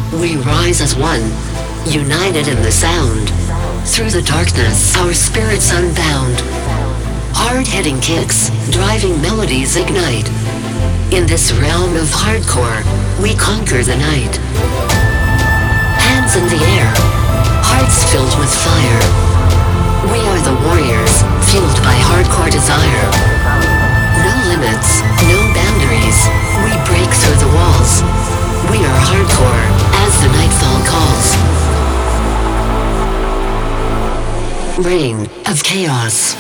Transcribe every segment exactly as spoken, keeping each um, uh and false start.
We rise as one, united in the sound. Through the darkness, our spirits unbound. Hard-hitting kicks, driving melodies ignite. In this realm of hardcore, we conquer the night. Hands in the air, hearts filled with fire. We are the warriors, fueled by hardcore desire. No limits, no boundaries, we break through the walls. We are hardcore, as the nightfall calls. Reign of Chaos.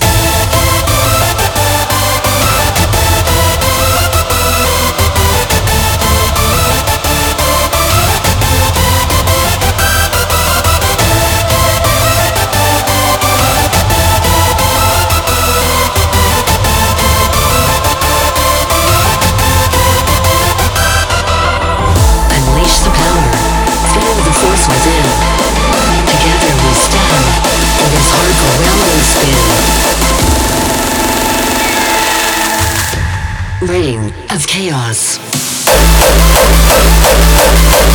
Unleash the power, feel the force within. Together we stand, in this hardcore realm we spin. Reign of Chaos.